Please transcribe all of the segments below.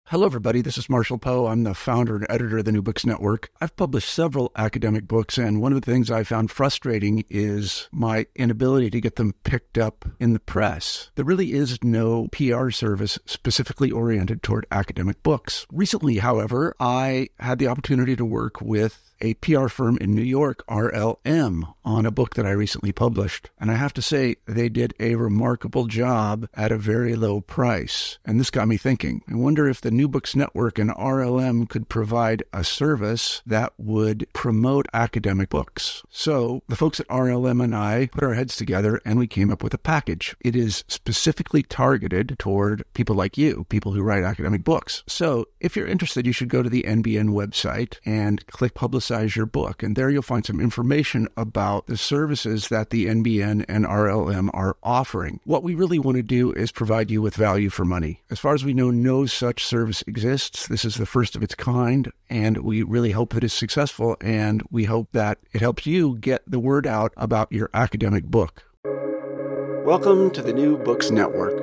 Hello, everybody. This is Marshall Poe. I'm the founder and editor of the New Books Network. I've published several academic books, and one of the things I found frustrating is my inability to get them picked up in the press. There really is no PR service specifically oriented toward academic books. Recently, however, I had the opportunity to work with a PR firm in New York, RLM, on a book that I recently published. And I have to say, they did a remarkable job at a very low price. And this got me thinking. I wonder if the New Books Network and RLM could provide a service that would promote academic books. So the folks at RLM and I put our heads together and we came up with a package. It is specifically targeted toward people like you, people who write academic books. So if you're interested, you should go to the NBN website and click Publicize Your Book. And there you'll find some information about the services that the NBN and RLM are offering. What we really want to do is provide you with value for money. As far as we know, no such service exists. This is the first of its kind, and we really hope that it's successful, and we hope that it helps you get the word out about your academic book. Welcome to the New Books Network.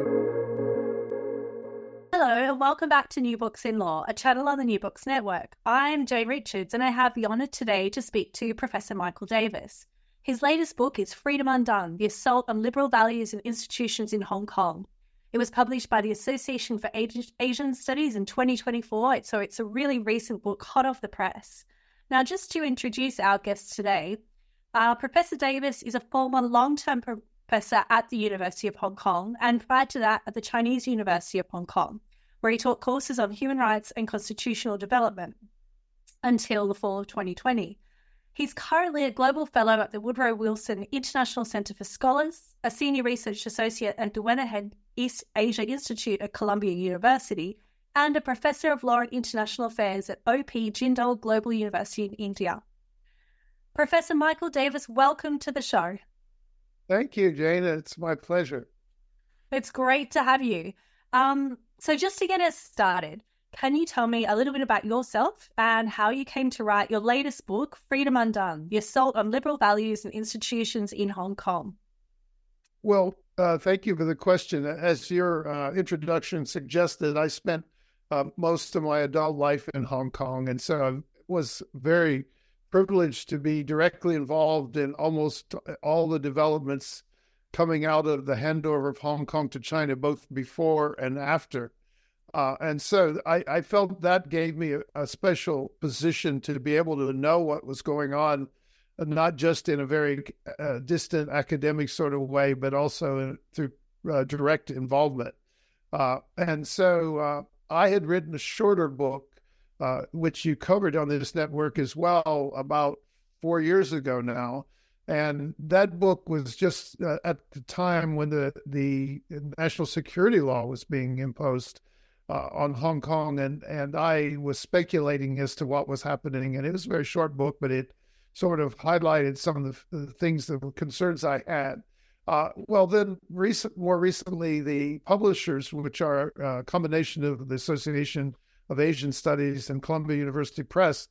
Hello and welcome back to New Books in Law, a channel on the New Books Network. I'm Jane Richards and I have the honour today to speak to Professor Michael Davis. His latest book is Freedom Undone, The Assault on Liberal Values and Institutions in Hong Kong. It was published by the Association for Asian Studies in 2024, so it's a really recent book, hot off the press. Now, just to introduce our guest today, Professor Davis is a former long-term professor at the University of Hong Kong and prior to that at the Chinese University of Hong Kong, where he taught courses on human rights and constitutional development until the fall of 2020. He's currently a Global Fellow at the Woodrow Wilson International Center for Scholars, a Senior Research Associate at Duenna Head East Asia Institute at Columbia University, and a Professor of Law and International Affairs at OP Jindal Global University in India. Professor Michael Davis, welcome to the show. Thank you, Jane. It's my pleasure. It's great to have you. So just to get us started, can you tell me a little bit about yourself and how you came to write your latest book, Freedom Undone, The Assault on Liberal Values and Institutions in Hong Kong? Well, thank you for the question. As your introduction suggested, I spent most of my adult life in Hong Kong, and so I was very privileged to be directly involved in almost all the developments coming out of the handover of Hong Kong to China, both before and after. And so I felt that gave me a special position to be able to know what was going on, not just in a very distant academic sort of way, but also through direct involvement. And so I had written a shorter book, which you covered on this network as well, about 4 years ago now. And that book was just at the time when the national security law was being imposed on Hong Kong. And I was speculating as to what was happening. And it was a very short book, but it sort of highlighted some of the things, the concerns I had. Well, then more recently, the publishers, which are a combination of the Association of Asian Studies and Columbia University Press,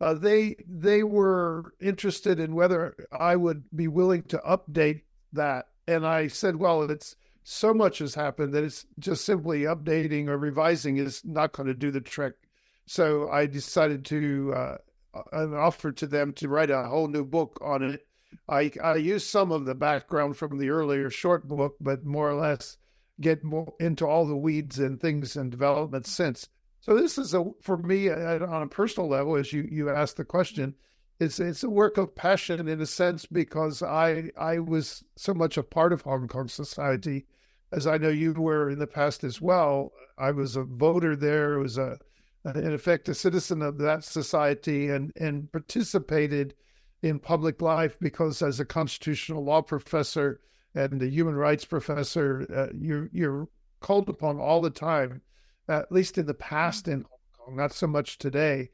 they were interested in whether I would be willing to update that. And I said, well, it's so much has happened that it's just simply updating or revising is not going to do the trick. So I decided to offer to them to write a whole new book on it. I used some of the background from the earlier short book, but more or less get more into all the weeds and things and developments since. So this is, for me, on a personal level, as you asked the question, it's a work of passion in a sense, because I was so much a part of Hong Kong society, as I know you were in the past as well. I was a voter there, was in effect a citizen of that society, and participated in public life because as a constitutional law professor and a human rights professor, you're called upon all the time, at least in the past in Hong Kong, not so much today,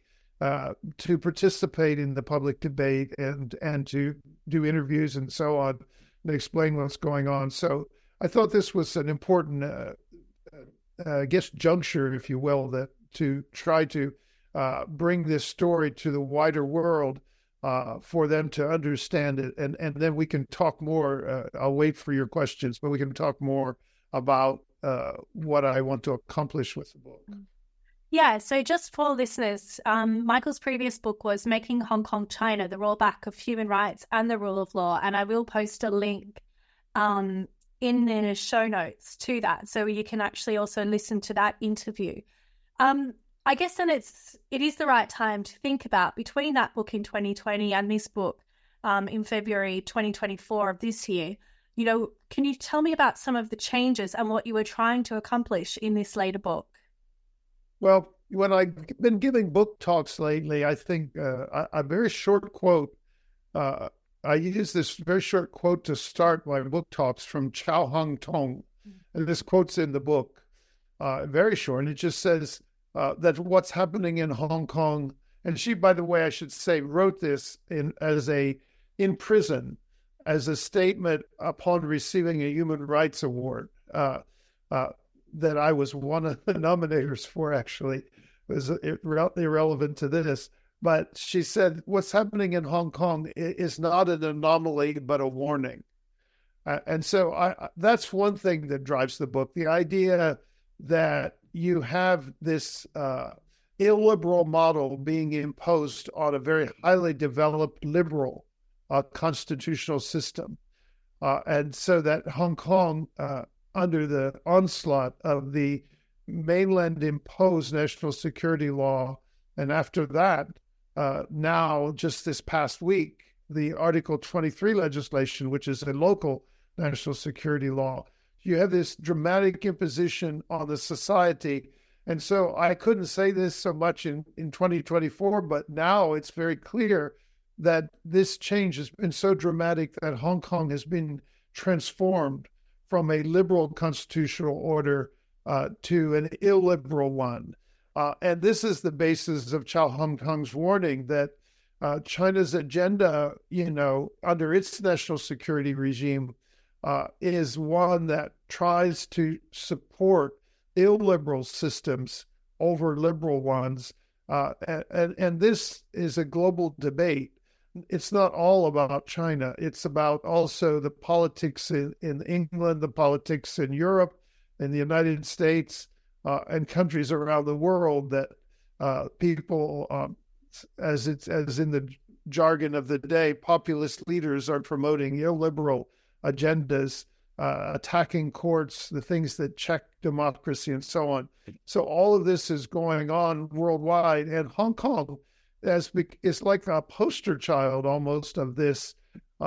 to participate in the public debate and to do interviews and so on and explain what's going on. So I thought this was an important, juncture, if you will, that to try to bring this story to the wider world for them to understand it. And then we can talk more. I'll wait for your questions, but we can talk more about what I want to accomplish with the book. Yeah, so just for listeners, Michael's previous book was Making Hong Kong China, the Rollback of Human Rights and the Rule of Law. And I will post a link in the show notes to that, so you can actually also listen to that interview. I guess then it is the right time to think about, between that book in 2020 and this book in February 2024 of this year, can you tell me about some of the changes and what you were trying to accomplish in this later book? Well, when I've been giving book talks lately, I think a very short quote, I use this very short quote to start my book talks from Chow Hung Tong. And this quote's in the book, very short. And it just says that what's happening in Hong Kong, and she, by the way, I should say, wrote this in prison as a statement upon receiving a Human Rights Award. That I was one of the nominators for, actually. It was irrelevant to this. But she said, what's happening in Hong Kong is not an anomaly, but a warning. And so that's one thing that drives the book, the idea that you have this illiberal model being imposed on a very highly developed liberal constitutional system. And so that Hong Kong, under the onslaught of the mainland imposed national security law, and after that, now just this past week, the Article 23 legislation, which is a local national security law, you have this dramatic imposition on the society. And so I couldn't say this so much in 2024, but now it's very clear that this change has been so dramatic that Hong Kong has been transformed from a liberal constitutional order to an illiberal one. And this is the basis of Chow Hung Tong's warning that China's agenda, under its national security regime, is one that tries to support illiberal systems over liberal ones. And this is a global debate. It's not all about China. It's about also the politics in England, the politics in Europe, in the United States, and countries around the world that people, as in the jargon of the day, populist leaders are promoting illiberal agendas, attacking courts, the things that check democracy, and so on. So all of this is going on worldwide, and Hong Kong is like a poster child almost of this.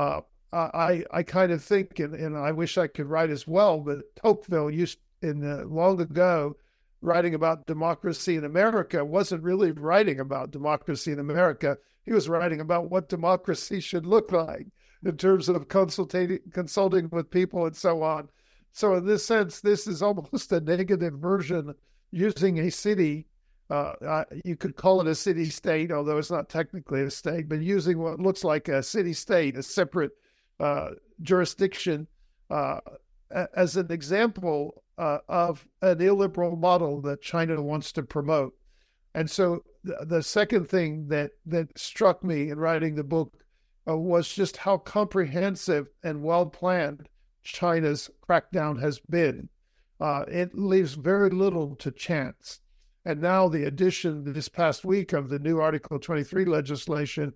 I kind of think, and I wish I could write as well, but Tocqueville used long ago, writing about democracy in America, wasn't really writing about democracy in America. He was writing about what democracy should look like in terms of consulting with people and so on. So in this sense, this is almost a negative version, using a city. You could call it a city-state, although it's not technically a state, but using what looks like a city-state, a separate jurisdiction, as an example of an illiberal model that China wants to promote. And so the second thing that struck me in writing the book was just how comprehensive and well-planned China's crackdown has been. It leaves very little to chance. And now the addition this past week of the new Article 23 legislation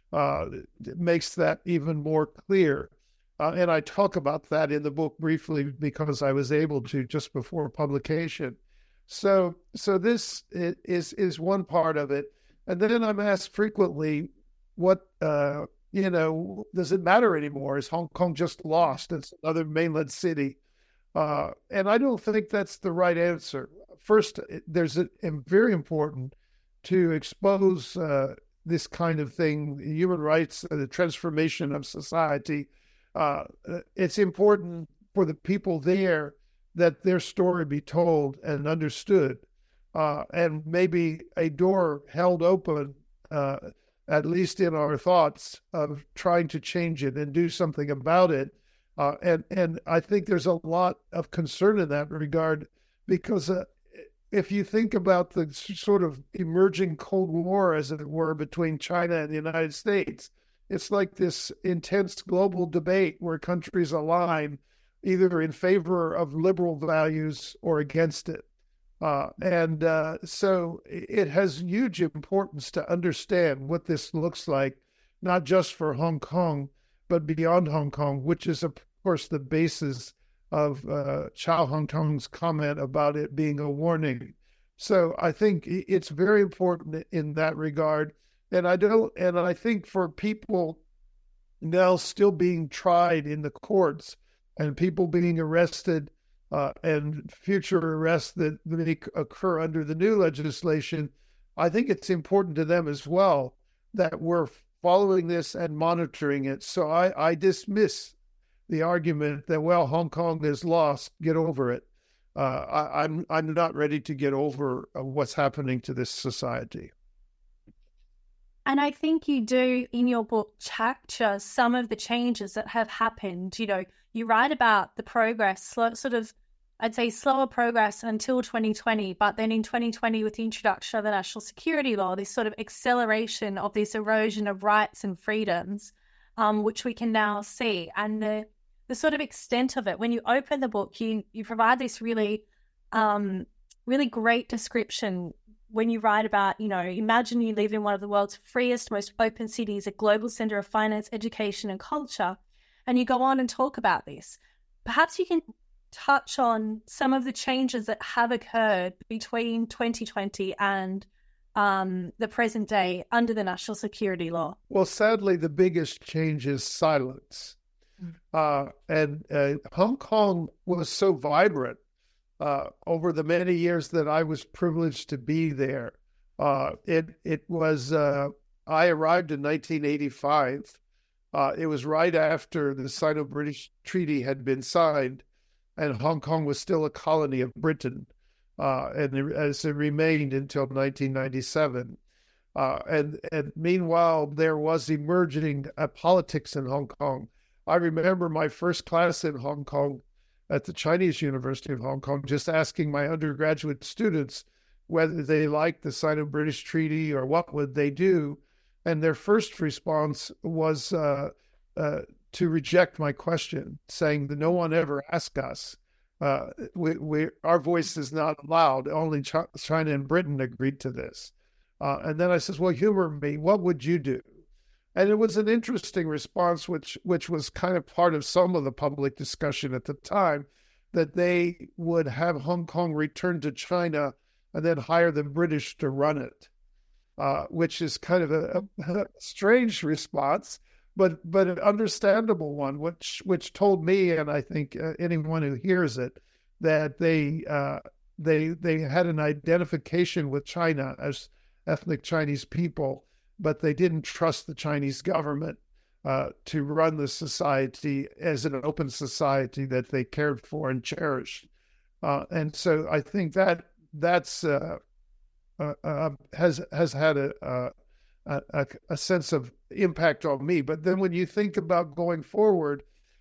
makes that even more clear. And I talk about that in the book briefly because I was able to just before publication. So this is one part of it. And then I'm asked frequently, what, does it matter anymore? Is Hong Kong just lost? It's another mainland city. And I don't think that's the right answer. First, there's very important to expose this kind of thing, human rights, the transformation of society. It's important for the people there that their story be told and understood, and maybe a door held open, at least in our thoughts, of trying to change it and do something about it. And I think there's a lot of concern in that regard, because if you think about the sort of emerging Cold War, as it were, between China and the United States, it's like this intense global debate where countries align either in favor of liberal values or against it. So it has huge importance to understand what this looks like, not just for Hong Kong, but beyond Hong Kong, which is, of course, the basis of Chow Hong-tong's comment about it being a warning. So I think it's very important in that regard. And I think for people now still being tried in the courts and people being arrested and future arrests that may occur under the new legislation, I think it's important to them as well that we're following this and monitoring it. So I dismiss the argument that, well, Hong Kong is lost, get over it. I'm not ready to get over what's happening to this society. And I think you do in your book capture some of the changes that have happened. You know, you write about the progress, I'd say slower progress until 2020, but then in 2020 with the introduction of the national security law, this sort of acceleration of this erosion of rights and freedoms, which we can now see. And the sort of extent of it, when you open the book, you provide this really, really great description when you write about, you know, imagine you live in one of the world's freest, most open cities, a global center of finance, education, and culture, and you go on and talk about this. Perhaps you can touch on some of the changes that have occurred between 2020 and the present day under the national security law. Well, sadly, the biggest change is silence. And Hong Kong was so vibrant over the many years that I was privileged to be there. It was, I arrived in 1985. It was right after the Sino-British Treaty had been signed, and Hong Kong was still a colony of Britain, and as it remained until 1997. And meanwhile, there was emerging politics in Hong Kong. I remember my first class in Hong Kong at the Chinese University of Hong Kong, just asking my undergraduate students whether they liked the Sino-British Treaty or what would they do. And their first response was to reject my question, saying that no one ever asked us. Our voice is not allowed. Only China and Britain agreed to this. And then I says, well, humor me. What would you do? And it was an interesting response, which was kind of part of some of the public discussion at the time, that they would have Hong Kong return to China and then hire the British to run it, which is kind of a strange response, but an understandable one, which told me, and I think anyone who hears it, that they had an identification with China as ethnic Chinese people, but they didn't trust the Chinese government to run the society as an open society that they cared for and cherished. And so I think that's has had a sense of impact on me. But then when you think about going forward,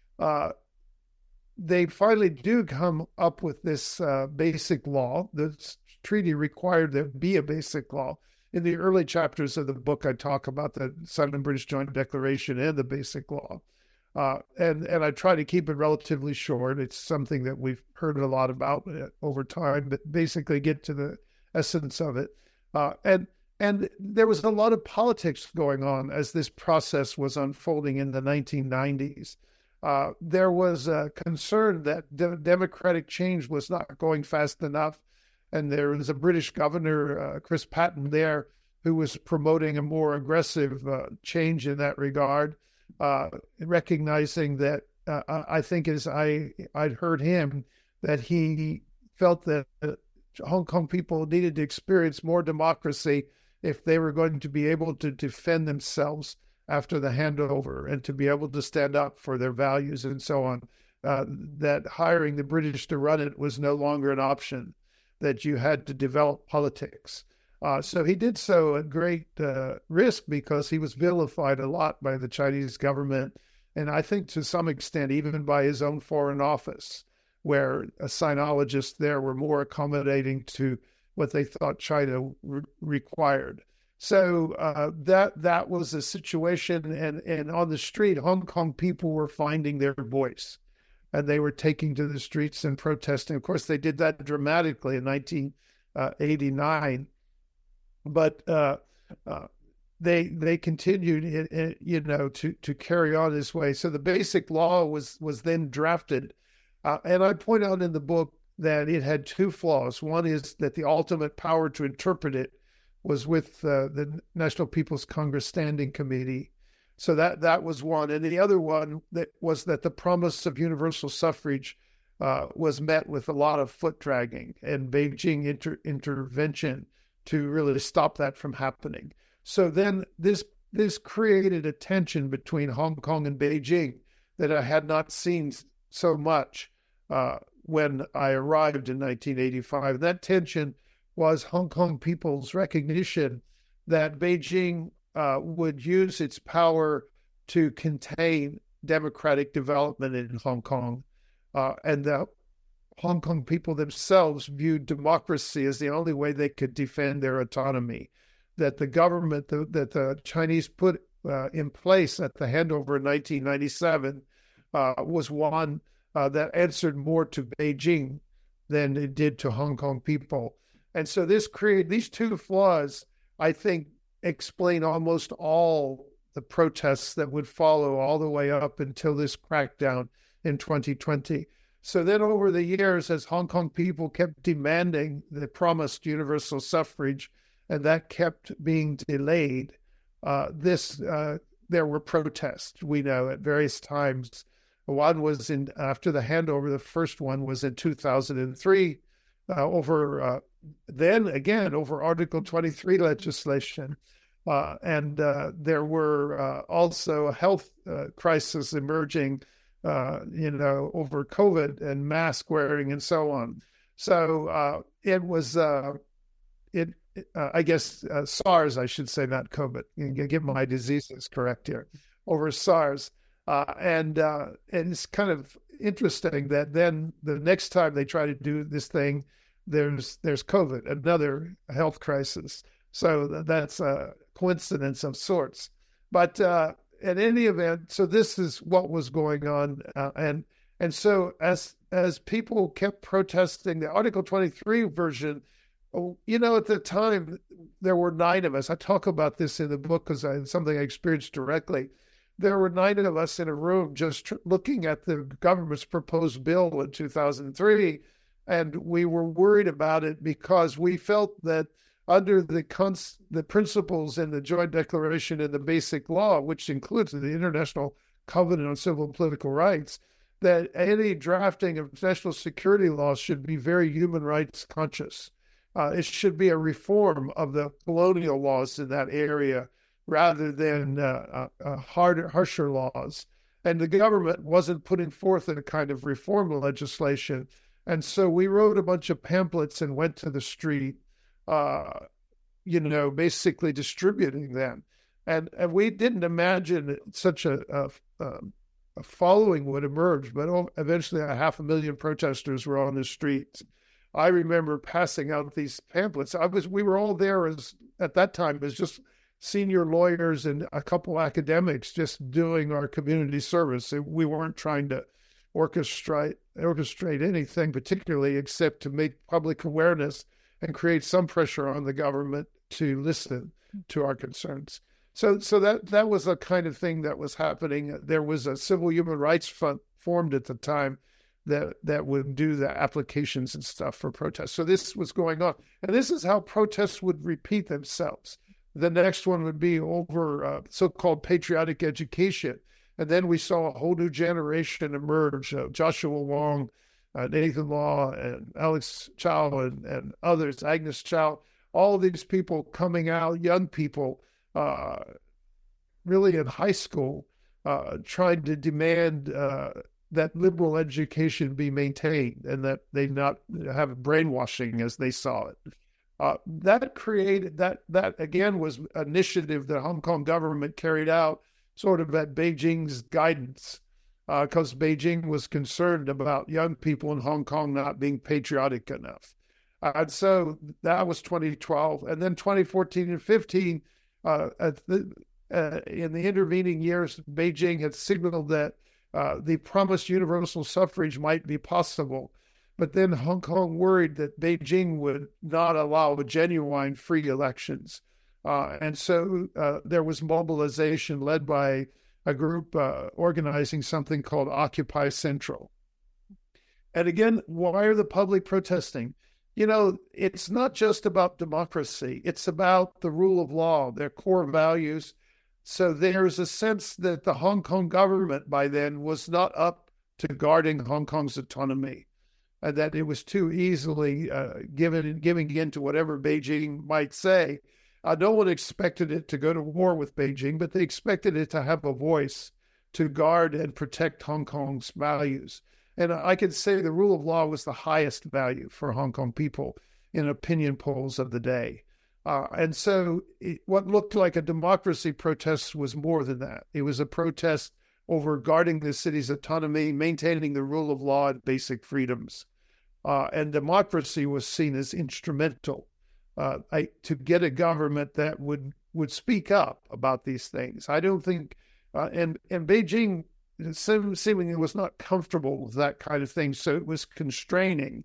they finally do come up with this basic law. The treaty required there be a basic law. In the early chapters of the book, I talk about the Sino-British Joint Declaration and the Basic Law. And I try to keep it relatively short. It's something that we've heard a lot about over time, but basically get to the essence of it. And there was a lot of politics going on as this process was unfolding in the 1990s. There was a concern that democratic change was not going fast enough. And there was a British governor, Chris Patten, there, who was promoting a more aggressive change in that regard, recognizing that I think as I'd heard him, that he felt that Hong Kong people needed to experience more democracy if they were going to be able to defend themselves after the handover and to be able to stand up for their values and so on, that hiring the British to run it was no longer an option, that you had to develop politics. So he did so at great risk because he was vilified a lot by the Chinese government, and I think to some extent even by his own foreign office, where sinologists there were more accommodating to what they thought China required. So that was a situation, and on the street, Hong Kong people were finding their voice. and they were taking to the streets and protesting. Of course, they did that dramatically in 1989, but they continued, to carry on this way. So the Basic Law was then drafted, and I point out in the book that it had two flaws. One is that the ultimate power to interpret it was with the National People's Congress Standing Committee. So that was one. And the other one was that the promise of universal suffrage was met with a lot of foot dragging and Beijing intervention to really stop that from happening. So then this created a tension between Hong Kong and Beijing that I had not seen so much when I arrived in 1985. That tension was Hong Kong people's recognition that Beijing would use its power to contain democratic development in Hong Kong. And the Hong Kong people themselves viewed democracy as the only way they could defend their autonomy. That the government that the Chinese put in place at the handover in 1997 was one that answered more to Beijing than it did to Hong Kong people. And so this created these two flaws, I think, explain almost all the protests that would follow all the way up until this crackdown in 2020. So then over the years, as Hong Kong people kept demanding the promised universal suffrage, and that kept being delayed, there were protests, we know, at various times. One was after the handover. The first one was in 2003 over Article 23 legislation. And there were also a health crisis emerging, over COVID and mask wearing and so on. So it was, I guess, SARS, I should say, not COVID. Get my diseases correct here, over SARS. And it's kind of interesting that then the next time they try to do this thing, there's COVID, another health crisis. So that's a coincidence of sorts. But in any event, so this is what was going on. And so as people kept protesting the Article 23 version, at the time, there were 9 of us. I talk about this in the book because it's something I experienced directly. There were 9 of us in a room just looking at the government's proposed bill in 2003, and we were worried about it because we felt that under the principles in the Joint Declaration and the Basic Law, which includes the International Covenant on Civil and Political Rights, that any drafting of national security laws should be very human rights conscious. It should be a reform of the colonial laws in that area rather than harsher laws. And the government wasn't putting forth a kind of reform legislation. And so we wrote a bunch of pamphlets and went to the street, basically distributing them. And we didn't imagine such a following would emerge, but eventually 500,000 protesters were on the streets. I remember passing out these pamphlets. We were all there at that time as just senior lawyers and a couple academics just doing our community service. We weren't trying to orchestrate anything particularly except to make public awareness and create some pressure on the government to listen to our concerns. So that was a kind of thing that was happening. There was a civil human rights fund formed at the time that would do the applications and stuff for protests. So this was going on. And this is how protests would repeat themselves. The next one would be over so-called patriotic education. And then we saw a whole new generation emerge, Joshua Wong, Nathan Law, and Alex Chow, and others, Agnes Chow, all these people coming out, young people, really in high school, trying to demand that liberal education be maintained and that they not have brainwashing as they saw it. That created, that again was an initiative that Hong Kong government carried out sort of at Beijing's guidance, because Beijing was concerned about young people in Hong Kong not being patriotic enough. And so that was 2012. And then 2014 and 15, in the intervening years, Beijing had signaled that the promised universal suffrage might be possible. But then Hong Kong worried that Beijing would not allow genuine free elections. And so there was mobilization led by a group organizing something called Occupy Central. And again, why are the public protesting? You know, it's not just about democracy. It's about the rule of law, their core values. So there's a sense that the Hong Kong government by then was not up to guarding Hong Kong's autonomy, and that it was too easily giving in to whatever Beijing might say. No one expected it to go to war with Beijing, but they expected it to have a voice to guard and protect Hong Kong's values. And I could say the rule of law was the highest value for Hong Kong people in opinion polls of the day. And so what looked like a democracy protest was more than that. It was a protest over guarding the city's autonomy, maintaining the rule of law and basic freedoms. And democracy was seen as instrumental to get a government that would speak up about these things. I don't think, and Beijing seemingly was not comfortable with that kind of thing, so it was constraining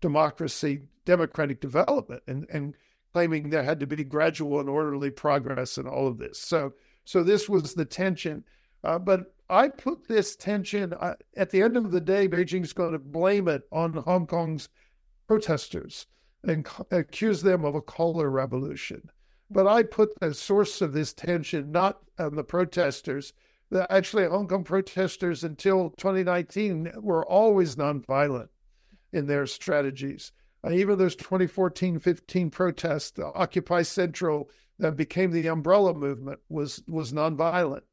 democratic development, and claiming there had to be gradual and orderly progress in all of this. So this was the tension. But I put this tension, at the end of the day, Beijing's going to blame it on Hong Kong's protesters and accuse them of a color revolution. But I put the source of this tension not on the protesters. Actually, Hong Kong protesters until 2019 were always nonviolent in their strategies. Even those 2014-15 protests, the Occupy Central that became the umbrella movement, was nonviolent.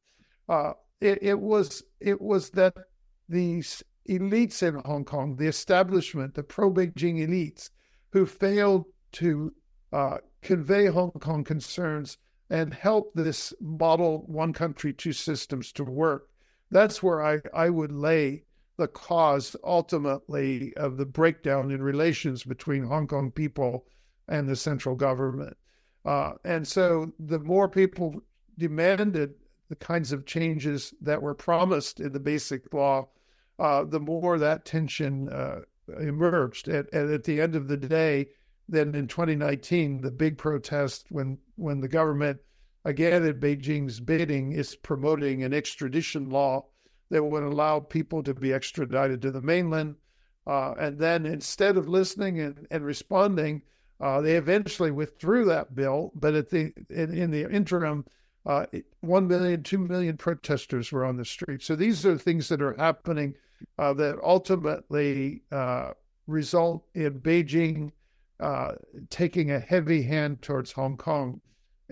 It was that these elites in Hong Kong, the establishment, the pro-Beijing elites, who failed to convey Hong Kong concerns and help this model one country, two systems to work. That's where I would lay the cause ultimately of the breakdown in relations between Hong Kong people and the central government. And so the more people demanded the kinds of changes that were promised in the Basic Law, the more that tension emerged. And at the end of the day, then in 2019, the big protest when the government, again at Beijing's bidding, is promoting an extradition law that would allow people to be extradited to the mainland. And then instead of listening and responding, they eventually withdrew that bill. But in the interim, 1 million, 2 million protesters were on the street. So these are things that are happening that ultimately result in Beijing taking a heavy hand towards Hong Kong.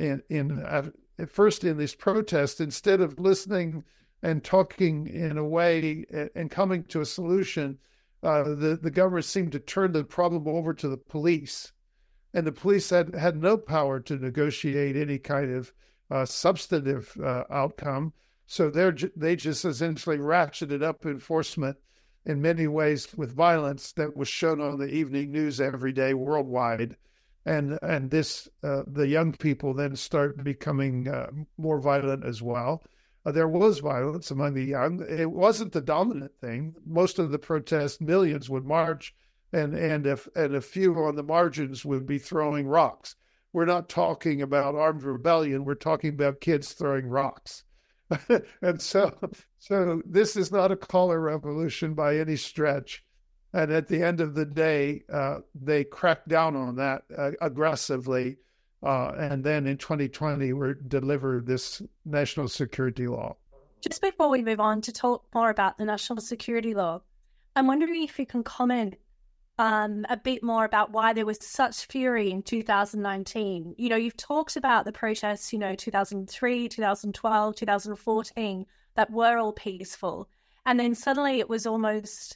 At first in this protest, instead of listening and talking in a way and coming to a solution, the government seemed to turn the problem over to the police. And the police had no power to negotiate any kind of substantive outcome. So they just essentially ratcheted up enforcement in many ways with violence that was shown on the evening news every day worldwide. And this the young people then start becoming more violent as well. There was violence among the young. It wasn't the dominant thing. Most of the protests, millions would march, and a few on the margins would be throwing rocks. We're not talking about armed rebellion. We're talking about kids throwing rocks. And so this is not a color revolution by any stretch. And at the end of the day, they cracked down on that aggressively. And then in 2020, we delivered this national security law. Just before we move on to talk more about the national security law, I'm wondering if you can comment a bit more about why there was such fury in 2019. You know, you've talked about the protests, 2003, 2012, 2014, that were all peaceful. And then suddenly it was almost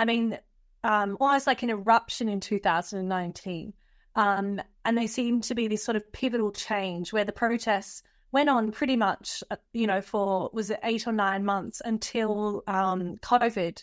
like an eruption in 2019. And they seemed to be this sort of pivotal change where the protests went on pretty much, for, was it 8 or 9 months until COVID,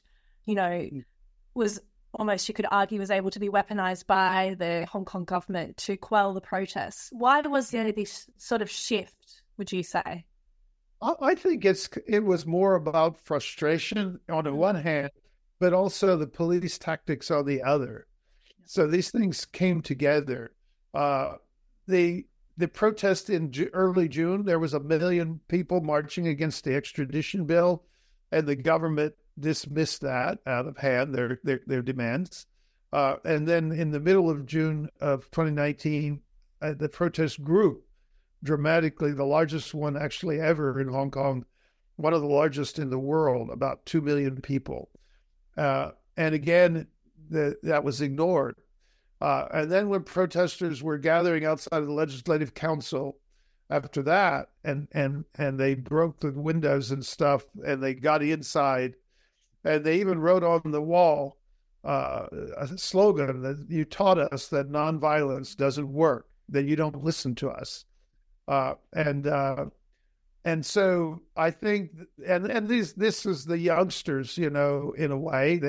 was almost, you could argue, was able to be weaponized by the Hong Kong government to quell the protests. Why was there this sort of shift, would you say? I think it was more about frustration on the one hand, but also the police tactics on the other. So these things came together. The protest in early June, there was 1 million people marching against the extradition bill, and the government dismissed that out of hand, their demands. And then in the middle of June of 2019, the protest grew dramatically, the largest one actually ever in Hong Kong, one of the largest in the world, about 2 million people. And again, that was ignored. And then when protesters were gathering outside of the Legislative Council after that, and they broke the windows and stuff, and they got inside, and they even wrote on the wall a slogan that you taught us that nonviolence doesn't work, that you don't listen to us. And so I think, and this is the youngsters, in a way,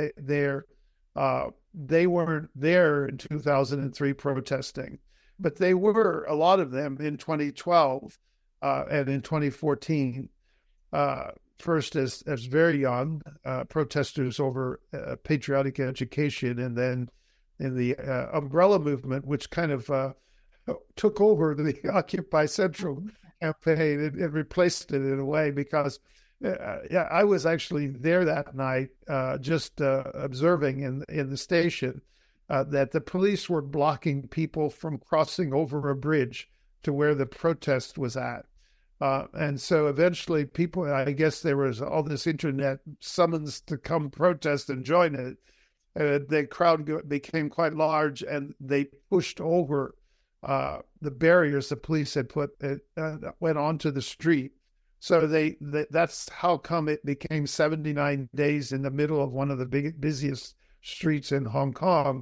they weren't there in 2003 protesting, but they were, a lot of them, in 2012 and in 2014. First as very young protesters over patriotic education, and then in the umbrella movement, which kind of took over the Occupy Central campaign. It replaced it in a way, because I was actually there that night, just observing in the station that the police were blocking people from crossing over a bridge to where the protest was at. And so eventually people, I guess there was all this internet summons to come protest and join it. The crowd became quite large, and they pushed over the barriers the police had put, went onto the street. So that's how come it became 79 days in the middle of one of the busiest streets in Hong Kong.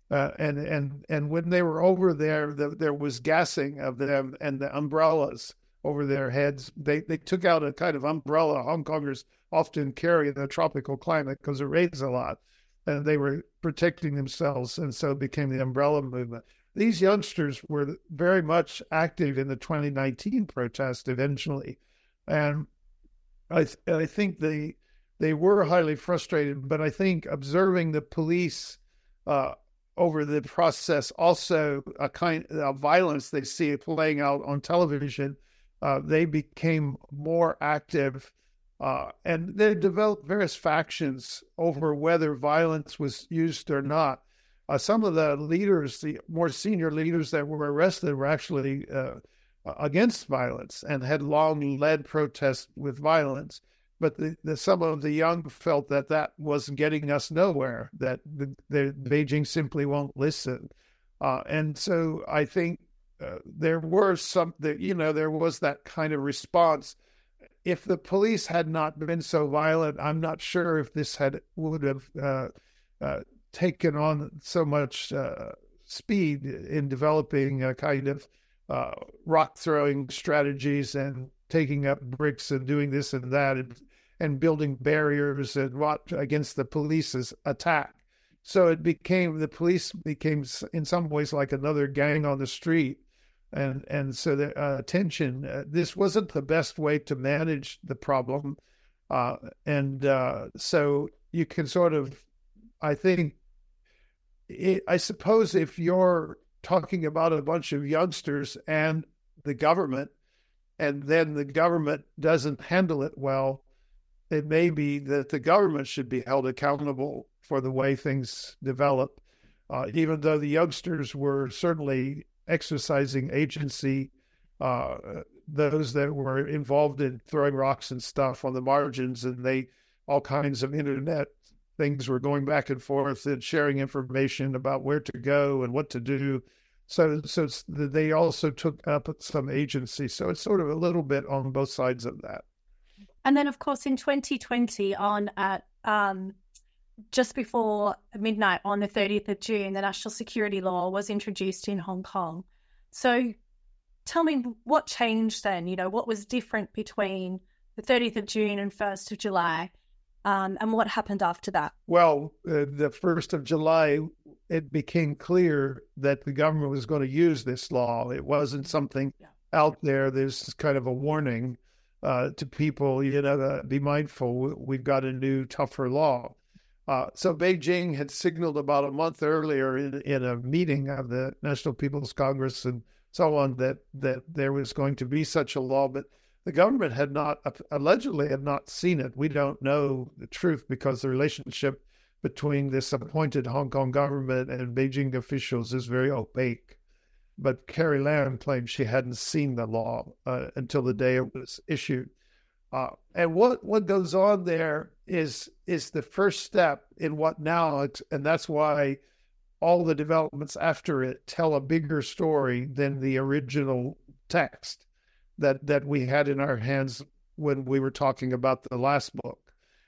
And when they were over there, there was gassing of them and the umbrellas over their heads. They took out a kind of umbrella Hong Kongers often carry in a tropical climate because it rains a lot, and they were protecting themselves, and so it became the umbrella movement. These youngsters were very much active in the 2019 protest eventually, and I think they were highly frustrated, but I think observing the police over the process, also a kind of violence they see playing out on television, they became more active, and they developed various factions over whether violence was used or not. Some of the leaders, the more senior leaders that were arrested, were actually against violence and had long led protests with violence. But some of the young felt that wasn't getting us nowhere, that the Beijing simply won't listen. And so I think there were there was that kind of response. If the police had not been so violent, I'm not sure if this would have taken on so much speed in developing a kind of rock throwing strategies and taking up bricks and doing this and that and building barriers and against the police's attack. So the police became in some ways like another gang on the street. And so the tension, this wasn't the best way to manage the problem. So you can sort of, I think, I suppose if you're talking about a bunch of youngsters and the government, and then the government doesn't handle it well, it may be that the government should be held accountable for the way things develop, even though the youngsters were certainly exercising agency. Those that were involved in throwing rocks and stuff on the margins, and all kinds of internet things were going back and forth and sharing information about where to go and what to do. So they also took up some agency. So it's sort of a little bit on both sides of that. And then, of course, in 2020, just before midnight on the 30th of June, the National Security Law was introduced in Hong Kong. So tell me what changed then, what was different between the 30th of June and 1st of July, and what happened after that? Well, the 1st of July, it became clear that the government was going to use this law. It wasn't something out there. There's kind of a warning. to people, be mindful. We've got a new, tougher law. So Beijing had signaled about a month earlier in a meeting of the National People's Congress and so on that there was going to be such a law, but the government allegedly had not seen it. We don't know the truth because the relationship between this appointed Hong Kong government and Beijing officials is very opaque. But Carrie Lam claimed she hadn't seen the law until the day it was issued. And what goes on there is the first step in what now, and that's why all the developments after it tell a bigger story than the original text that we had in our hands when we were talking about the last book.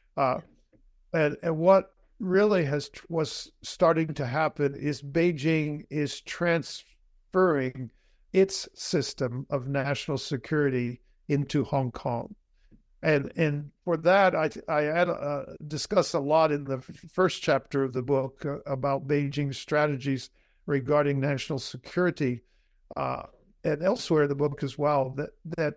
And what really was starting to happen is Beijing is transferring its system of national security into Hong Kong. And for that, I had discussed a lot in the first chapter of the book about Beijing's strategies regarding national security, and elsewhere in the book as well. That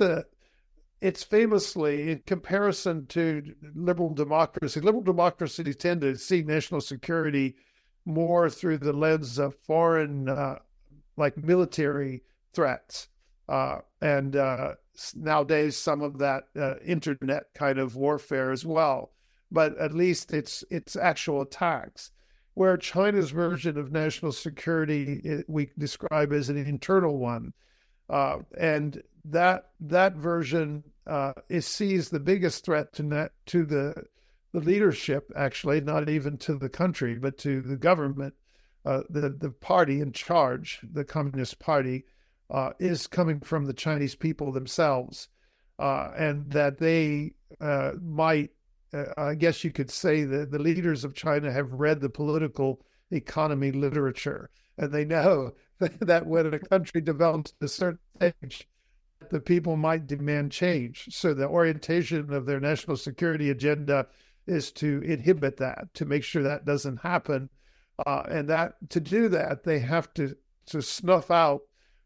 it's famously, in comparison to liberal democracies tend to see national security more through the lens of foreign, like military threats, and nowadays some of that internet kind of warfare as well, but at least it's actual attacks. Where China's version of national security we describe as an internal one, and that version sees the biggest threat to the leadership, actually, not even to the country, but to the government, the party in charge, the Communist Party. Is coming from the Chinese people themselves, and that they might, I guess you could say that the leaders of China have read the political economy literature, and they know that when a country develops a certain stage, the people might demand change. So the orientation of their national security agenda is to inhibit that, to make sure that doesn't happen, and that to do that, they have to snuff out.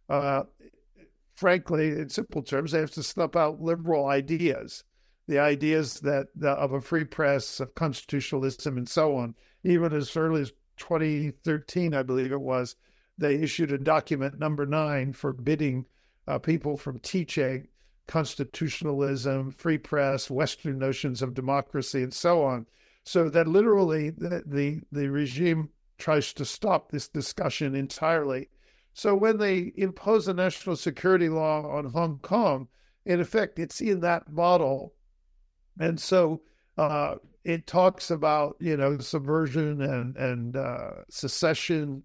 Frankly, in simple terms, they have to snuff out liberal ideas, the ideas of a free press, of constitutionalism, and so on. Even as early as 2013, I believe it was, they issued a document number 9 forbidding people from teaching constitutionalism, free press, Western notions of democracy, and so on. So that literally the regime tries to stop this discussion entirely. So when they impose a national security law on Hong Kong, in effect, it's in that model. And so it talks about, subversion and secession,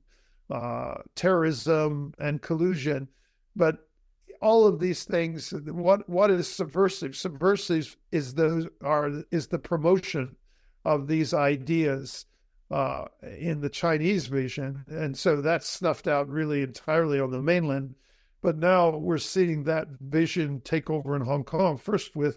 terrorism, and collusion. But all of these things, what is subversive? Subversive is the promotion of these ideas in the Chinese vision. And so that's snuffed out really entirely on the mainland. But now we're seeing that vision take over in Hong Kong, first with,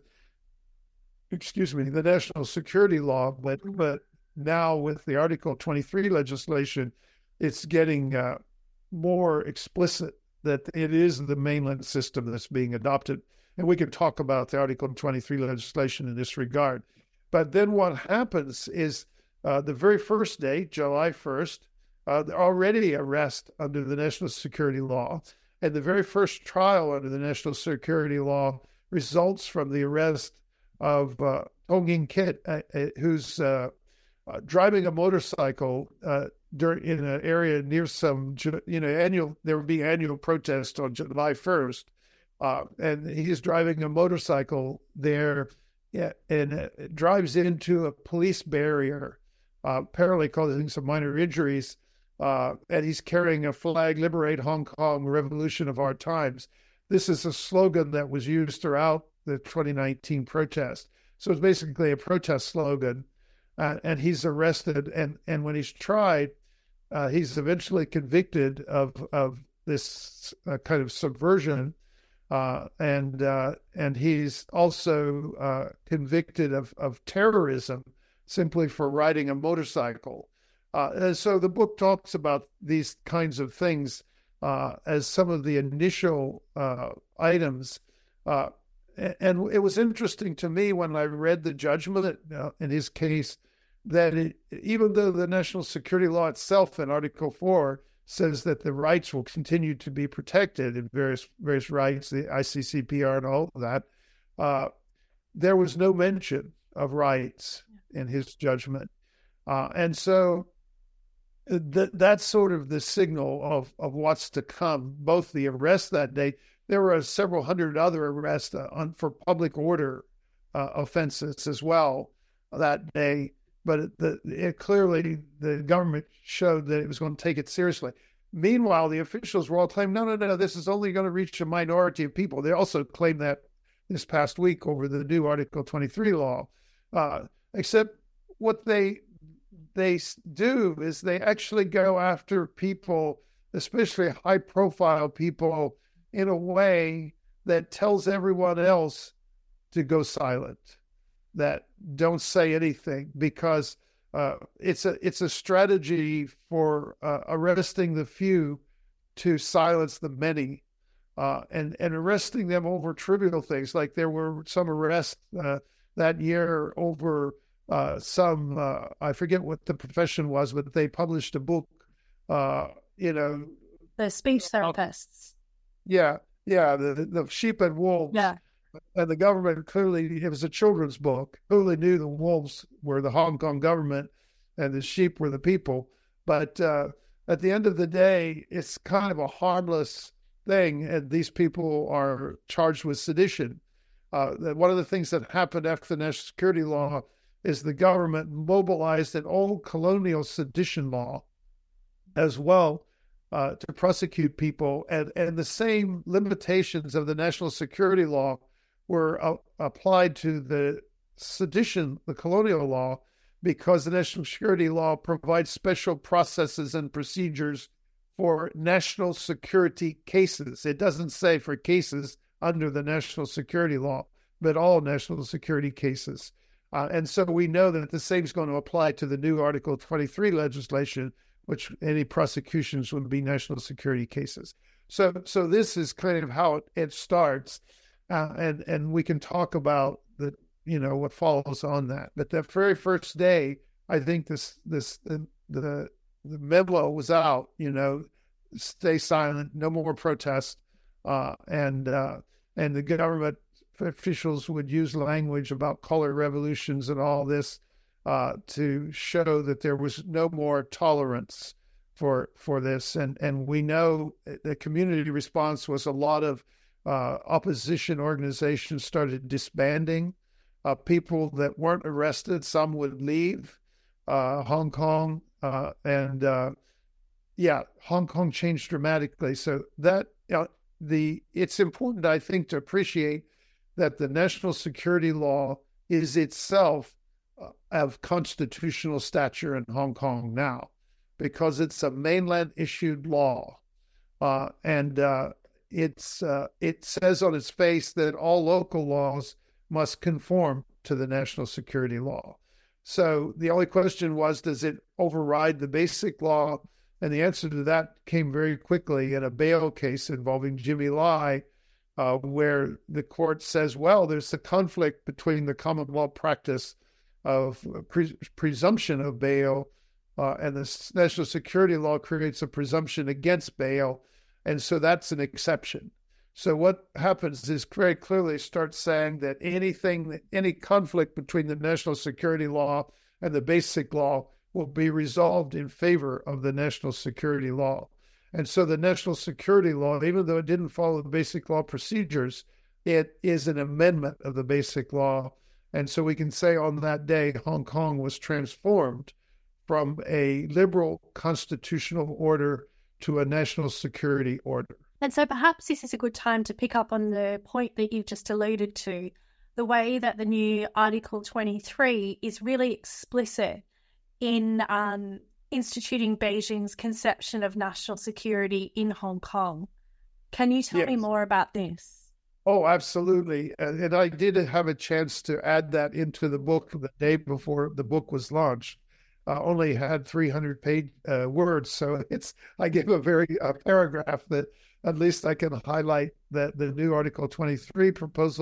the national security law, but now with the Article 23 legislation, it's getting more explicit that it is the mainland system that's being adopted. And we can talk about the Article 23 legislation in this regard. But then what happens is the very first day, July 1st, already arrest under the national security law. And the very first trial under the national security law results from the arrest of Tong Ying Kit, who's driving a motorcycle in an area near some, there would be annual protest on July 1st. And he's driving a motorcycle there, and drives into a police barrier, apparently causing some minor injuries. And he's carrying a flag, "Liberate Hong Kong, Revolution of Our Times." This is a slogan that was used throughout the 2019 protest. So it's basically a protest slogan. And he's arrested. And when he's tried, he's eventually convicted of this kind of subversion. And he's also convicted of terrorism simply for riding a motorcycle. And so the book talks about these kinds of things as some of the initial items. And it was interesting to me when I read the judgment in his case that even though the national security law itself in Article 4 says that the rights will continue to be protected in various rights, the ICCPR and all of that, there was no mention of rights in his judgment. And so that's sort of the signal of what's to come, both the arrest that day. There were several hundred other arrests for public order offenses as well that day. But clearly the government showed that it was going to take it seriously. Meanwhile, the officials were all claiming, no, this is only going to reach a minority of people. They also claimed that this past week over the new Article 23 law. Except what they do is they actually go after people, especially high-profile people, in a way that tells everyone else to go silent, that don't say anything, because it's a strategy for arresting the few to silence the many, and arresting them over trivial things. Like there were some arrests that year over I forget what the profession was, but they published a book, the speech therapists. Yeah, the sheep and wolves. Yeah. And the government clearly, it was a children's book, clearly knew the wolves were the Hong Kong government and the sheep were the people. But at the end of the day, it's kind of a harmless thing, and these people are charged with sedition. One of the things that happened after the national security law is the government mobilized an old colonial sedition law as well to prosecute people. And the same limitations of the national security law were applied to the sedition, the colonial law, because the national security law provides special processes and procedures for national security cases. It doesn't say for cases under the national security law, but all national security cases. And so we know that the same is going to apply to the new Article 23 legislation, which any prosecutions would be national security cases. So this is kind of how it starts. And we can talk about what follows on that. But that very first day, I think the memo was out. Stay silent, no more protest, and the government officials would use language about color revolutions and all this to show that there was no more tolerance for this. And we know the community response was a lot of opposition organizations started disbanding. People that weren't arrested, some would leave Hong Kong, and Hong Kong changed dramatically. So that it's important, I think, to appreciate that the national security law is itself of constitutional stature in Hong Kong now, because it's a mainland issued law, and it says on its face that all local laws must conform to the national security law. So the only question was, does it override the basic law? And the answer to that came very quickly in a bail case involving Jimmy Lai, where the court says, well, there's a conflict between the common law practice of presumption of bail, and the national security law creates a presumption against bail. And so that's an exception. So what happens is very clearly starts saying that any conflict between the national security law and the basic law will be resolved in favor of the national security law. And so the national security law, even though it didn't follow the basic law procedures, it is an amendment of the basic law. And so we can say on that day, Hong Kong was transformed from a liberal constitutional order to a national security order. And so perhaps this is a good time to pick up on the point that you've just alluded to, the way that the new Article 23 is really explicit in instituting Beijing's conception of national security in Hong Kong. Can you tell me more about this? Oh, absolutely. And I did have a chance to add that into the book the day before the book was launched. Only had 300 page words, so I gave a paragraph that at least I can highlight that the new Article 23 proposals.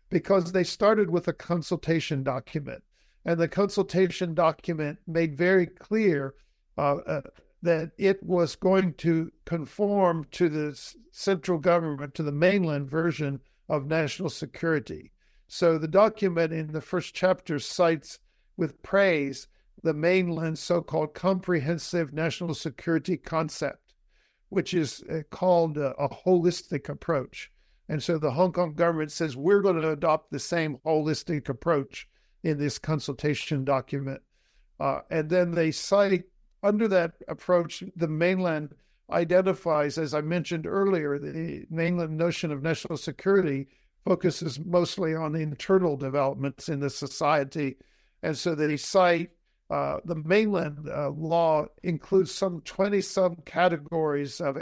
because they started with a consultation document. And the consultation document made very clear that it was going to conform to the central government, to the mainland version of national security. So the document in the first chapter cites with praise the mainland's so-called comprehensive national security concept, which is called a holistic approach. And so the Hong Kong government says, we're going to adopt the same holistic approach in this consultation document. And then they cite, under that approach, the mainland identifies, as I mentioned earlier, the mainland notion of national security focuses mostly on internal developments in the society. And so they cite the mainland law includes some 20-some categories of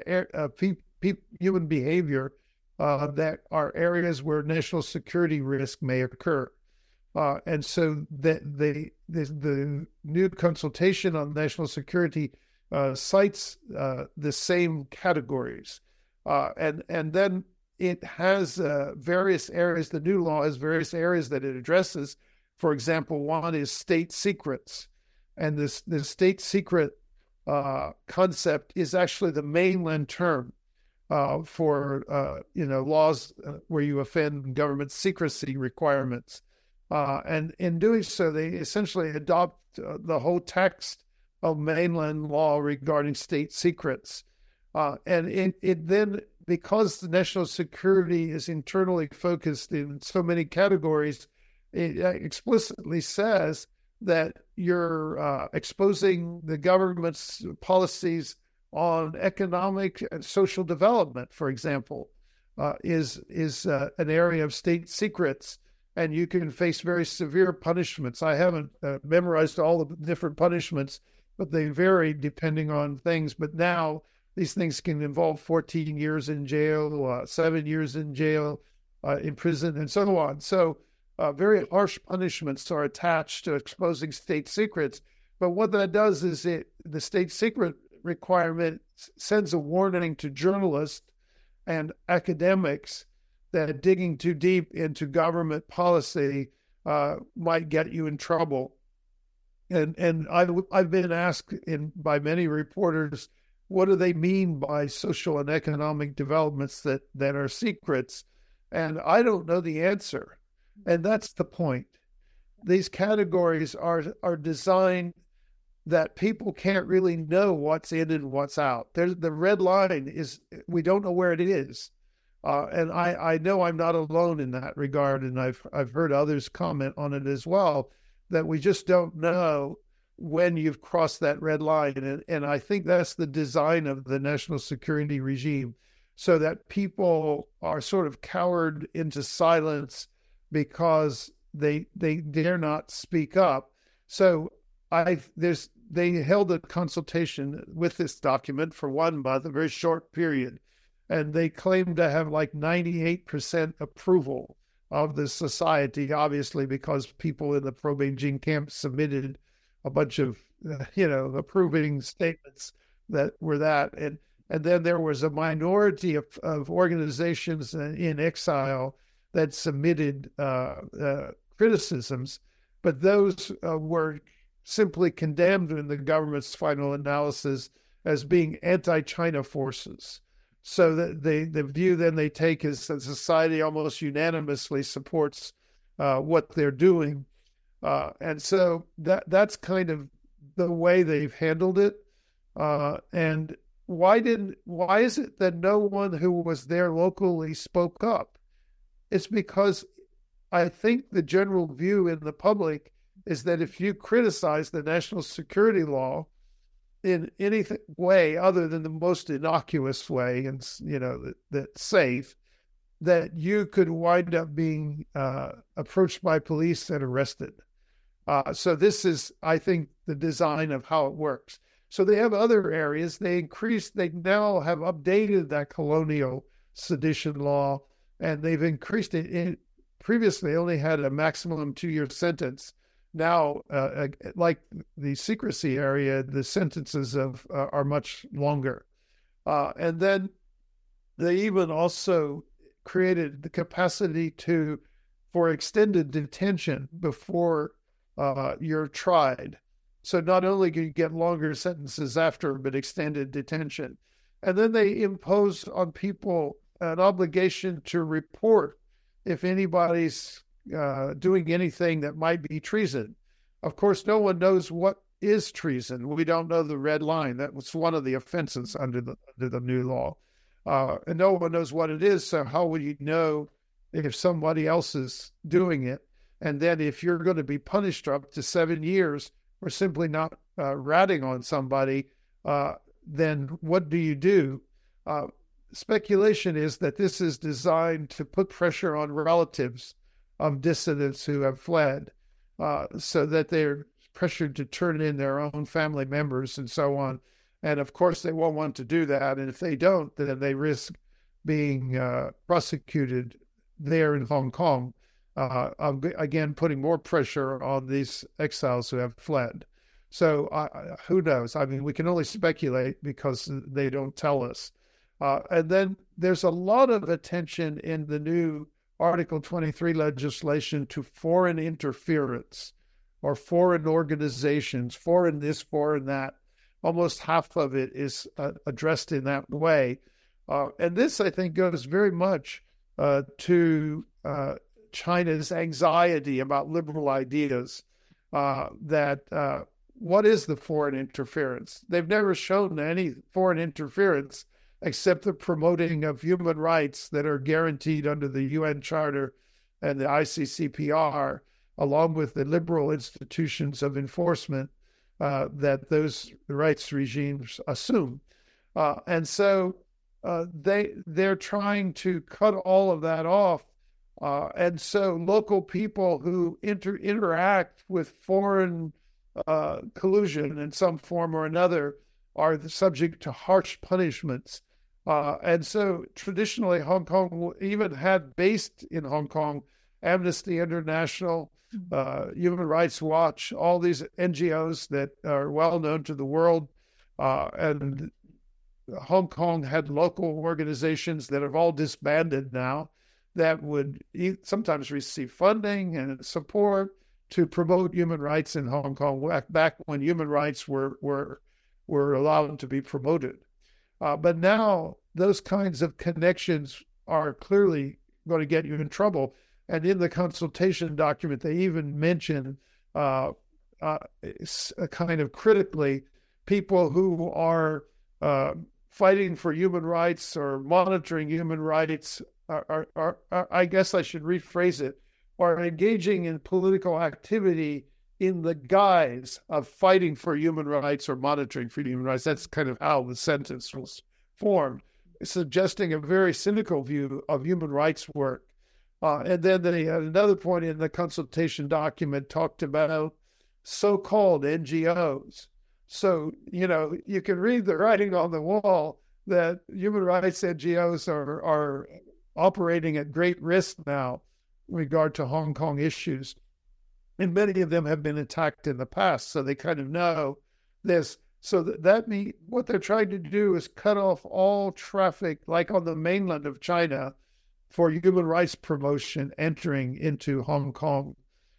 human behavior that are areas where national security risk may occur. And so the new consultation on national security cites the same categories. And then it has various areas. The new law has various areas that it addresses. For example, one is state secrets. And the state secret concept is actually the mainland term for laws where you offend government secrecy requirements. And in doing so, they essentially adopt the whole text of mainland law regarding state secrets. And it then, because the national security is internally focused in so many categories, it explicitly says that you're exposing the government's policies on economic and social development, for example, is an area of state secrets, and you can face very severe punishments. I haven't memorized all the different punishments, but they vary depending on things. But now these things can involve 14 years in jail, 7 years in jail, in prison, and so on. So very harsh punishments are attached to exposing state secrets. But what that does is the state secret requirement sends a warning to journalists and academics that digging too deep into government policy might get you in trouble. And I've been asked by many reporters, what do they mean by social and economic developments that are secrets? And I don't know the answer. And that's the point. These categories are designed that people can't really know what's in and what's out. The red line is we don't know where it is. And I know I'm not alone in that regard, and I've heard others comment on it as well, that we just don't know when you've crossed that red line. And I think that's the design of the national security regime, so that people are sort of cowered into silence because they dare not speak up. So they held a consultation with this document for 1 month, a very short period, and they claimed to have like 98% approval of the society, obviously because people in the pro-Beijing camp submitted a bunch of approving statements that were that. And then there was a minority of organizations in exile that submitted criticisms, but those were simply condemned in the government's final analysis as being anti-China forces. So that the view then they take is that society almost unanimously supports what they're doing. And so that's kind of the way they've handled it. And why is it that no one who was there locally spoke up? It's because I think the general view in the public is that if you criticize the national security law in any way other than the most innocuous way, and that's safe, that you could wind up being approached by police and arrested. So this is, I think, the design of how it works. So they have other areas. They now have updated that colonial sedition law, and they've increased it. Previously only had a maximum 2-year sentence. Now, like the secrecy area, the sentences are much longer. And then they even also created the capacity to for extended detention before you're tried. So not only can you get longer sentences after, but extended detention. And then they impose on people an obligation to report if anybody's doing anything that might be treason. Of course, no one knows what is treason. We don't know the red line. That was one of the offenses under the new law. And no one knows what it is, so how would you know if somebody else is doing it? And then if you're going to be punished up to 7 years for simply not ratting on somebody, then what do you do? Speculation is that this is designed to put pressure on relatives of dissidents who have fled, so that they're pressured to turn in their own family members and so on. And of course, they won't want to do that. And if they don't, then they risk being prosecuted there in Hong Kong, again, putting more pressure on these exiles who have fled. So who knows? I mean, we can only speculate because they don't tell us. And then there's a lot of attention in the new Article 23 legislation to foreign interference or foreign organizations, foreign this, foreign that. Almost half of it is addressed in that way. And this, I think, goes very much to China's anxiety about liberal ideas, that what is the foreign interference? They've never shown any foreign interference except the promoting of human rights that are guaranteed under the UN Charter and the ICCPR, along with the liberal institutions of enforcement that those rights regimes assume. And so they're trying to cut all of that off. And so local people who interact with foreign collusion in some form or another are subject to harsh punishments. And so traditionally, Hong Kong even had based in Hong Kong Amnesty International, Human Rights Watch, all these NGOs that are well known to the world. And Hong Kong had local organizations that have all disbanded now that would sometimes receive funding and support to promote human rights in Hong Kong back when human rights were allowed to be promoted. But now those kinds of connections are clearly going to get you in trouble. And in the consultation document, they even mention kind of critically people who are fighting for human rights or monitoring human rights, are I guess I should rephrase it, are engaging in political activity in the guise of fighting for human rights or monitoring for human rights. That's kind of how the sentence was formed, suggesting a very cynical view of human rights work. And then another point in the consultation document talked about so-called NGOs. So, you can read the writing on the wall that human rights NGOs are operating at great risk now in regard to Hong Kong issues. And many of them have been attacked in the past, so they kind of know this. So that means what they're trying to do is cut off all traffic, like on the mainland of China, for human rights promotion entering into Hong Kong.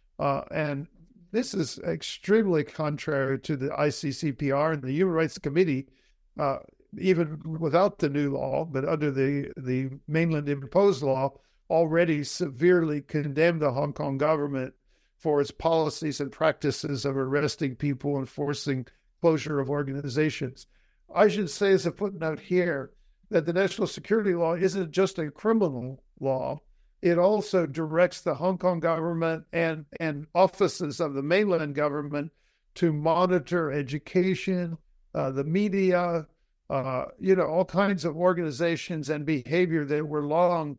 And this is extremely contrary to the ICCPR and the Human Rights Committee, even without the new law, but under the mainland imposed law, already severely condemned the Hong Kong government for its policies and practices of arresting people and forcing closure of organizations. I should say as a footnote here that the national security law isn't just a criminal law. It also directs the Hong Kong government and offices of the mainland government to monitor education, the media, all kinds of organizations and behavior that were long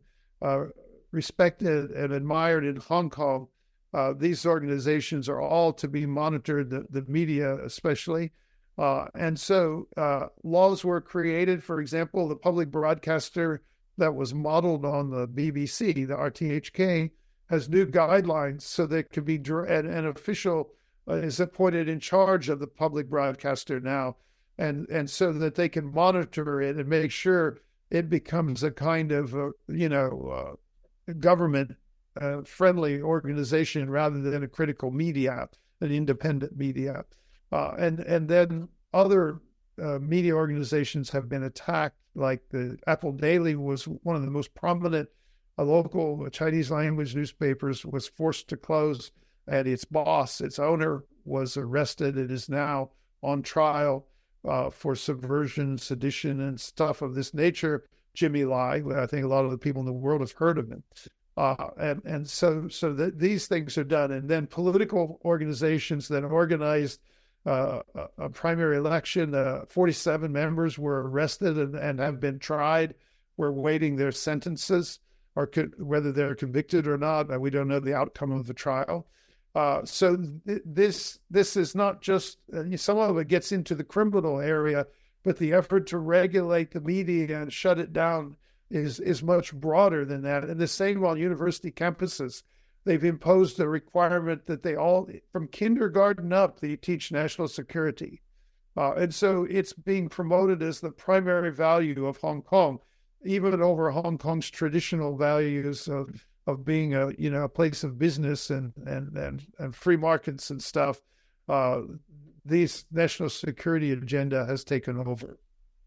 respected and admired in Hong Kong. These organizations are all to be monitored, the media especially. And so laws were created. For example, the public broadcaster that was modeled on the BBC, the RTHK, has new guidelines so that could be an official is appointed in charge of the public broadcaster now, and so that they can monitor it and make sure it becomes a kind of government friendly organization rather than a critical media, an independent media. And then other media organizations have been attacked, like the Apple Daily was one of the most prominent local Chinese language newspapers, was forced to close, and its boss, its owner, was arrested and is now on trial for subversion, sedition, and stuff of this nature. Jimmy Lai, I think a lot of the people in the world have heard of him. So these things are done. And then political organizations that organized a primary election, 47 members were arrested and have been tried. We're waiting their sentences, or whether they're convicted or not. We don't know the outcome of the trial. So this is not just, some of it gets into the criminal area, but the effort to regulate the media and shut it down is much broader than that. And the same on university campuses. They've imposed a requirement that they all, from kindergarten up, they teach national security. And so it's being promoted as the primary value of Hong Kong, even over Hong Kong's traditional values of being a place of business and free markets and stuff. This national security agenda has taken over.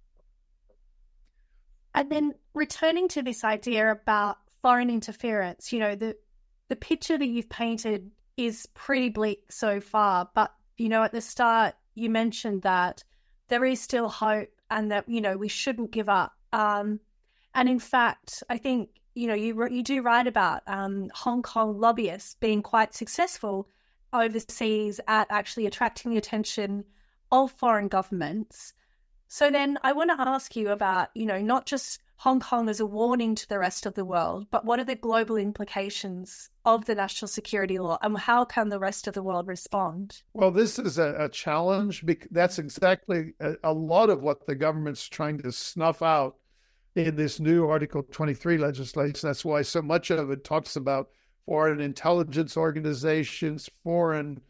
And then returning to this idea about foreign interference, the picture that you've painted is pretty bleak so far. But, at the start, you mentioned that there is still hope and that, we shouldn't give up. And in fact, I think, you do write about Hong Kong lobbyists being quite successful overseas at actually attracting the attention of foreign governments. So then I want to ask you about, not just Hong Kong as a warning to the rest of the world, but what are the global implications of the national security law and how can the rest of the world respond? Well, this is a challenge. That's exactly a lot of what the government's trying to snuff out in this new Article 23 legislation. That's why so much of it talks about foreign intelligence organizations, foreign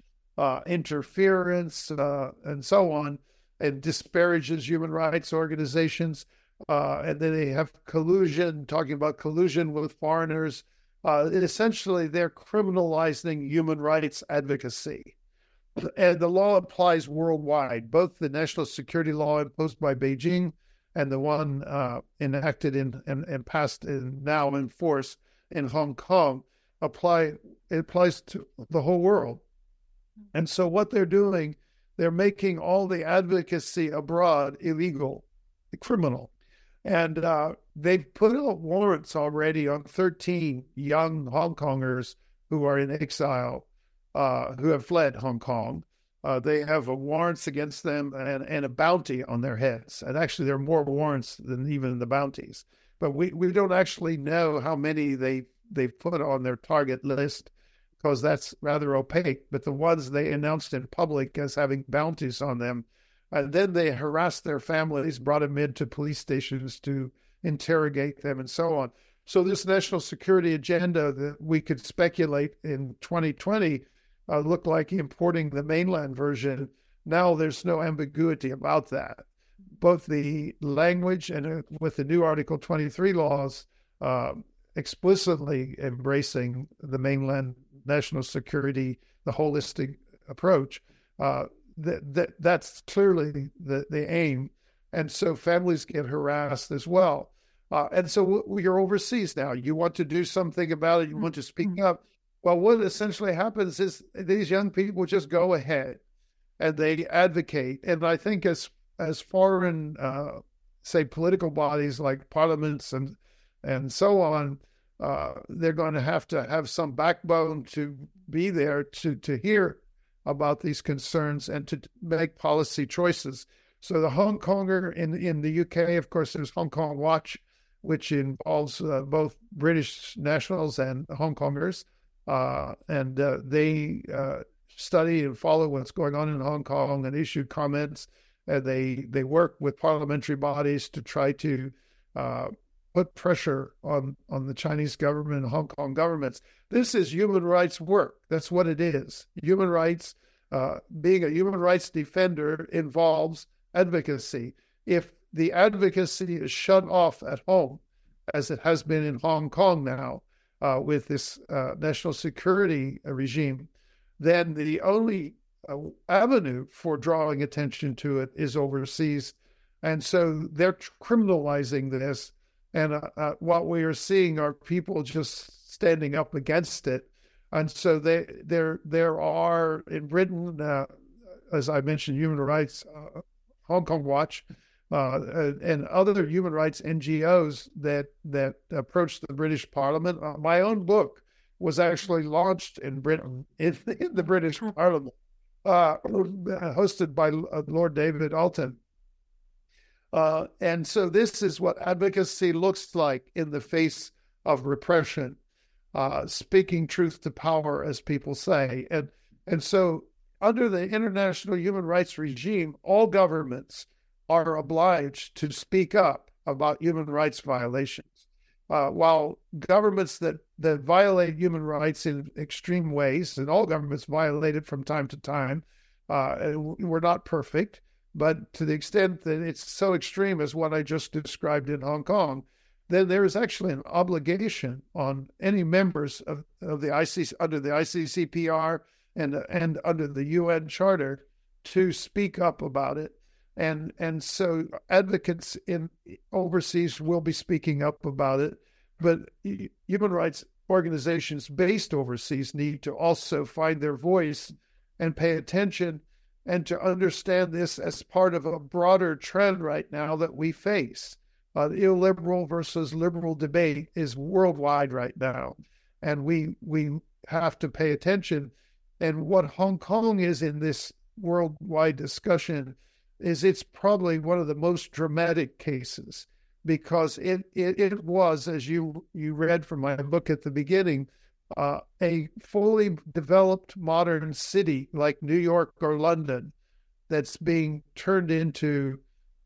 interference, and so on, and disparages human rights organizations. And then they have collusion, talking about collusion with foreigners. Essentially, they're criminalizing human rights advocacy. And the law applies worldwide, both the national security law imposed by Beijing and the one enacted and passed now in force in Hong Kong. It applies to the whole world. And so what they're doing, they're making all the advocacy abroad illegal, criminal. And they've put out warrants already on 13 young Hong Kongers who are in exile, who have fled Hong Kong. They have warrants against them and a bounty on their heads. And actually, there are more warrants than even the bounties. But we don't actually know how many they've put on their target list, because that's rather opaque. But the ones they announced in public as having bounties on them, and then they harassed their families, brought them into police stations to interrogate them, and so on. So this national security agenda that we could speculate in 2020 looked like importing the mainland version. Now there's no ambiguity about that. Both the language and with the new Article 23 laws explicitly embracing the mainland national security, the holistic approach, that's clearly the aim. And so families get harassed as well. And so you're overseas now. You want to do something about it. You want to speak up. Well, what essentially happens is these young people just go ahead and they advocate. And I think as foreign, say, political bodies like parliaments and so on, they're going to have some backbone to be there to hear about these concerns and to make policy choices. So the Hong Konger in the UK, of course, there's Hong Kong Watch, which involves both British nationals and Hong Kongers. And they study and follow what's going on in Hong Kong and issue comments. And they work with parliamentary bodies to try to put pressure on the Chinese government and Hong Kong governments. This is human rights work. That's what it is. Human rights, being a human rights defender involves advocacy. If the advocacy is shut off at home, as it has been in Hong Kong now, with this national security regime, then the only avenue for drawing attention to it is overseas. And so they're criminalizing this. And what we are seeing are people just standing up against it. And so there are in Britain, as I mentioned, Human Rights, Hong Kong Watch, and other human rights NGOs that approached the British Parliament. My own book was actually launched in Britain, in the British Parliament, hosted by Lord David Alton. And so this is what advocacy looks like in the face of repression, speaking truth to power, as people say. And so under the international human rights regime, all governments are obliged to speak up about human rights violations. While governments that violate human rights in extreme ways, and all governments violate it from time to time, we're not perfect, but to the extent that it's so extreme as what I just described in Hong Kong, then there is actually an obligation on any members of the ICC, under the ICCPR and under the UN Charter, to speak up about it. And so advocates in overseas will be speaking up about it, but human rights organizations based overseas need to also find their voice and pay attention and to understand this as part of a broader trend right now that we face. The illiberal versus liberal debate is worldwide right now, and we have to pay attention. And what Hong Kong is in this worldwide discussion is it's probably one of the most dramatic cases, because it was, as you read from my book at the beginning, a fully developed modern city like New York or London that's being turned into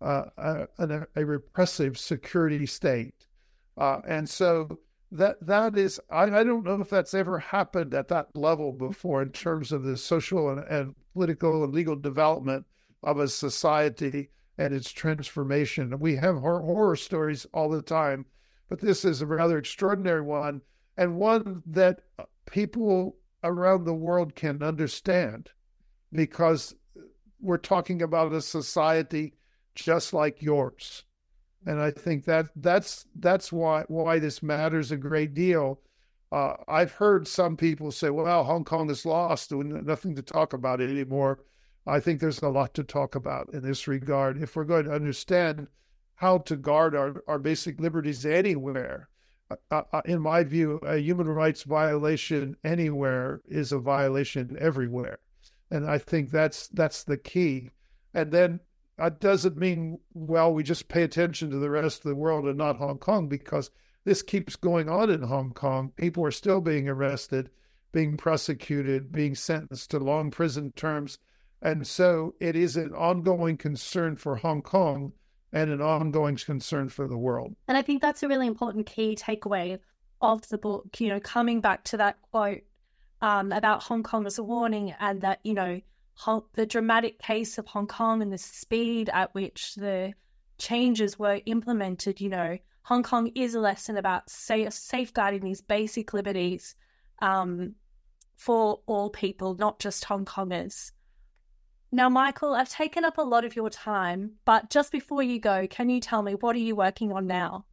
a repressive security state. And so that is, I don't know if that's ever happened at that level before in terms of the social and political and legal development of a society and its transformation. We have horror stories all the time, but this is a rather extraordinary one, and one that people around the world can understand, because we're talking about a society just like yours. And I think that's why this matters a great deal. I've heard some people say, well, Hong Kong is lost, and nothing to talk about it anymore. I think there's a lot to talk about in this regard. If we're going to understand how to guard our basic liberties anywhere, in my view, a human rights violation anywhere is a violation everywhere. And I think that's the key. And then that doesn't mean, well, we just pay attention to the rest of the world and not Hong Kong, because this keeps going on in Hong Kong. People are still being arrested, being prosecuted, being sentenced to long prison terms. And so it is an ongoing concern for Hong Kong and an ongoing concern for the world. And I think that's a really important key takeaway of the book, coming back to that quote about Hong Kong as a warning, and that, the dramatic case of Hong Kong and the speed at which the changes were implemented. Hong Kong is a lesson about safeguarding these basic liberties for all people, not just Hong Kongers. Now, Michael, I've taken up a lot of your time, but just before you go, can you tell me, what are you working on now?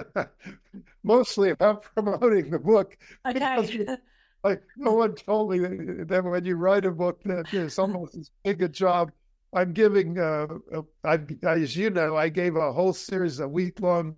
Mostly about promoting the book. Okay. Like, no one told me that when you write a book that it's almost as big a job. I'm giving, as you know, I gave a whole series, a week-long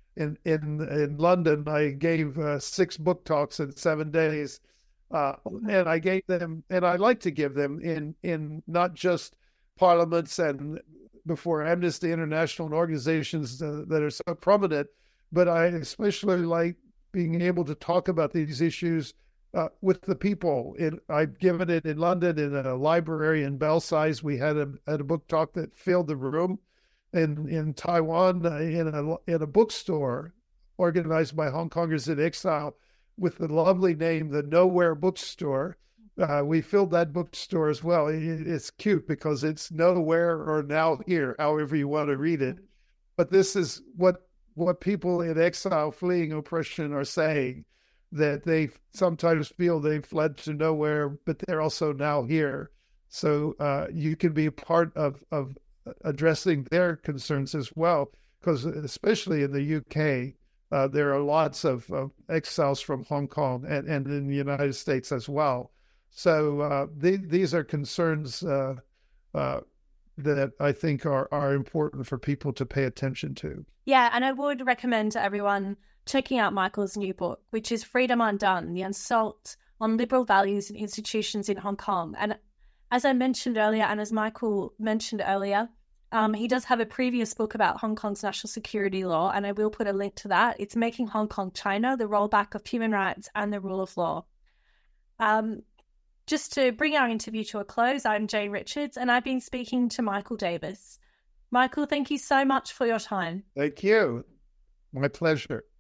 in London. I gave 6 book talks in 7 days. And I gave them, and I like to give them in not just parliaments and before Amnesty International and organizations that are so prominent, but I especially like being able to talk about these issues with the people. I've given it in London in a library in Belsize. We had a book talk that filled the room. In Taiwan, in a bookstore organized by Hong Kongers in exile, with the lovely name, the Nowhere Bookstore. We filled that bookstore as well. It's cute because it's nowhere or now here, however you want to read it. But this is what people in exile fleeing oppression are saying. that they sometimes feel they've fled to nowhere, but they're also now here. So you can be a part of addressing their concerns as well, because especially in the UK, there are lots of exiles from Hong Kong and in the United States as well. So these are concerns that I think are important for people to pay attention to. Yeah, and I would recommend to everyone checking out Michael's new book, which is Freedom Undone, The Assault on Liberal Values and Institutions in Hong Kong. And as I mentioned earlier, and as Michael mentioned earlier, he does have a previous book about Hong Kong's national security law, and I will put a link to that. It's Making Hong Kong China, the Rollback of Human Rights and the Rule of Law. Just to bring our interview to a close, I'm Jane Richards, and I've been speaking to Michael Davis. Michael, thank you so much for your time. Thank you. My pleasure.